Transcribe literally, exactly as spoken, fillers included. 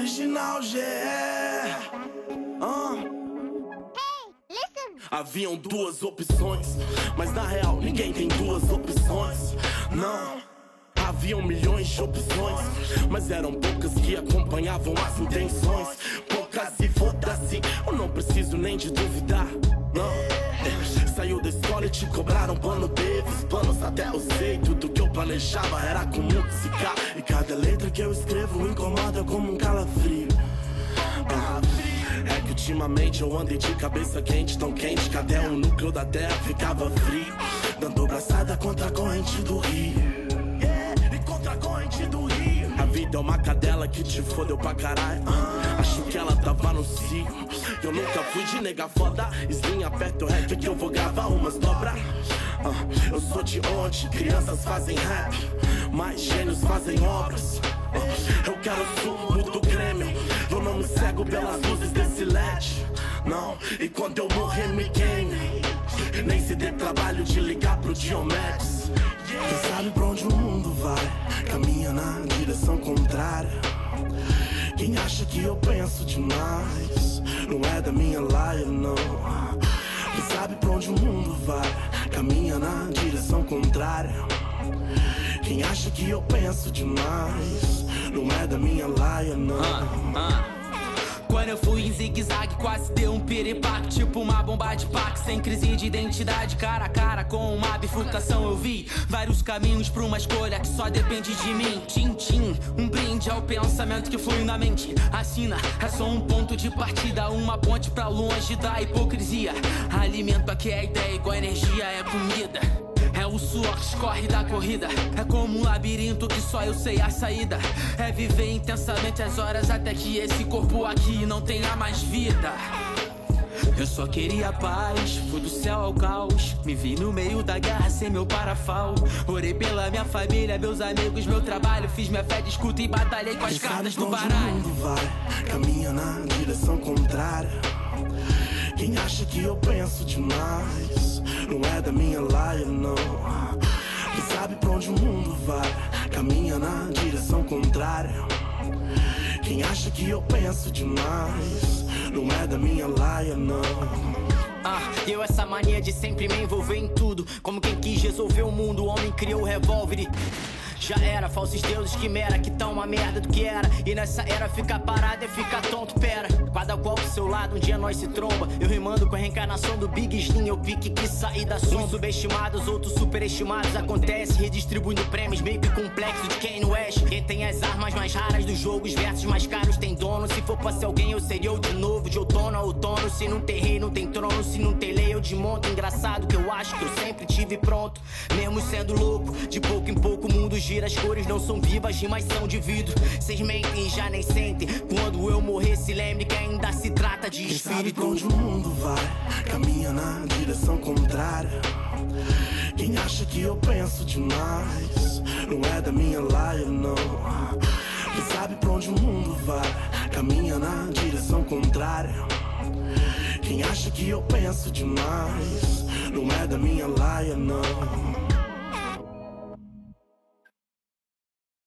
Original G E. uh. Haviam duas opções, mas na real ninguém tem duas opções. Não, haviam milhões de opções, mas eram poucas que acompanhavam as intenções. Poucas e foda-se, eu não preciso nem de duvidar. Não, é, saiu da escola e te cobraram plano B. Fiz planos até eu sei, tudo que eu planejava era com música. E cada letra que eu escrevo incomoda como um calafrio. ah. É que ultimamente eu andei de cabeça quente, tão quente que até o núcleo da terra ficava frio, dando braçada contra a corrente do rio. Yeah, e contra a corrente do rio. A vida é uma cadela que te fodeu pra caralho. uh, Acho que ela tava no cio. Eu nunca fui de negar foda. Slim, aperta o rap que eu vou gravar umas dobra. uh, Eu sou de onde crianças fazem rap, mas gênios fazem obras. uh, Eu quero o sumo do Grêmio, eu não me cego pelas luzes desse L E D. Não, e quando eu morrer me queime, nem se dê trabalho de ligar pro Diomedes. Quem sabe pra onde o mundo vai, caminha na direção contrária. Quem acha que eu penso demais, não é da minha laia, não. Quem sabe pra onde o mundo vai, caminha na direção contrária. Quem acha que eu penso demais, não é da minha laia, não. uh, uh. Quando eu fui em zigue-zague, quase deu um piripaque, tipo uma bomba de pack, sem crise de identidade, cara a cara com uma bifurcação. Eu vi vários caminhos pra uma escolha que só depende de mim. Tim-tim, um brinde ao pensamento que flui na mente. A sina é só um ponto de partida, uma ponte pra longe da hipocrisia. Alimento aqui é ideia, igual energia é comida. É o suor que escorre da corrida, é como um labirinto que só eu sei a saída. É viver intensamente as horas até que esse corpo aqui não tenha mais vida. Eu só queria paz, fui do céu ao caos, me vi no meio da guerra sem meu parafal. Orei pela minha família, meus amigos, meu trabalho, fiz minha fé de escuta e batalhei com as Quem cartas sabe do pra onde baralho. o mundo vai, caminha na direção contrária. Quem acha que eu penso demais, não é da minha laia, não. Quem sabe pra onde o mundo vai, caminha na direção contrária. Quem acha que eu penso demais, não é da minha laia, não. Ah, eu essa mania de sempre me envolver em tudo, como quem quis resolver o mundo, o homem criou o revólver e... já era, falsos deuses quimera, que tão uma merda do que era. E nessa era ficar parado é ficar tonto, pera. Cada qual pro seu lado, um dia nós se tromba. Eu rimando com a reencarnação do Big Slim, eu vi que quis sair da sombra. Uns subestimados, outros superestimados, acontece redistribuindo prêmios, meio que complexo de Kanye West. Quem tem as armas mais raras dos jogos, versos mais caros tem dono. Se for pra ser alguém eu seria eu de novo, de outono a outono. Se não tem rei, não tem trono, se não tem lei eu desmonto. Engraçado que eu acho que eu sempre tive pronto, mesmo sendo louco. De pouco em pouco o mundo gira, as cores não são vivas, rimas são de vidro. Cês mentem e já nem sentem, quando eu morrer se lembre que ainda se trata de espírito. Quem sabe pra onde o mundo vai, caminha na direção contrária. Quem acha que eu penso demais, não é da minha laia, não. Quem sabe pra onde o mundo vai, caminha na direção contrária. Quem acha que eu penso demais, não é da minha laia, não.